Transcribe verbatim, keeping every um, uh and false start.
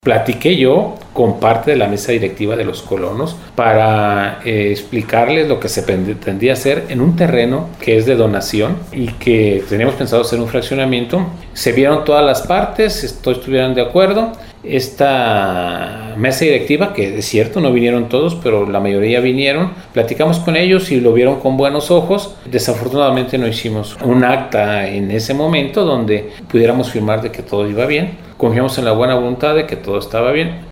Platiqué yo con parte de la mesa directiva de los colonos para eh, explicarles lo que se pretendía hacer en un terreno que es de donación y que teníamos pensado hacer un fraccionamiento. Se vieron todas las partes, todos estuvieron de acuerdo. Esta mesa directiva, que es cierto, no vinieron todos, pero la mayoría vinieron, platicamos con ellos y lo vieron con buenos ojos. Desafortunadamente no hicimos un acta en ese momento donde pudiéramos firmar de que todo iba bien. Confiamos en la buena voluntad de que todo estaba bien.